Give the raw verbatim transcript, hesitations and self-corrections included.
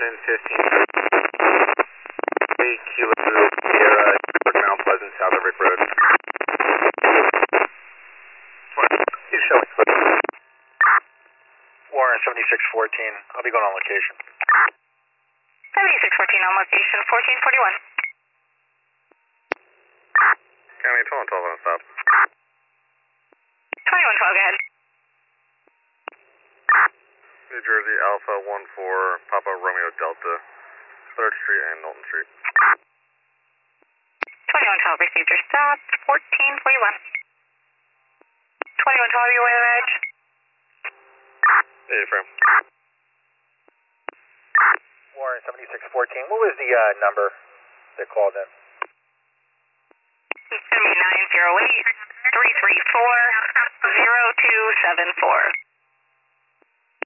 ten fifteen. eight Kilo Sierra, Mount Pleasant, south of Rick Road. He's showing. Warren seventy-six fourteen. I'll be going on location. seventy-six fourteen on location, fourteen forty-one. County twenty-one twelve on stop. twenty-one twelve, go ahead. New Jersey Alpha one four, Papa Romeo Delta, third Street and Knowlton Street. twenty-one twelve received your stop, fourteen forty-one. twenty-one twelve, you away of edge? Hey, frame. Warren seventy-six fourteen. What was the uh, number that called in? It's going to be nine zero eight, three three four, zero two seven four.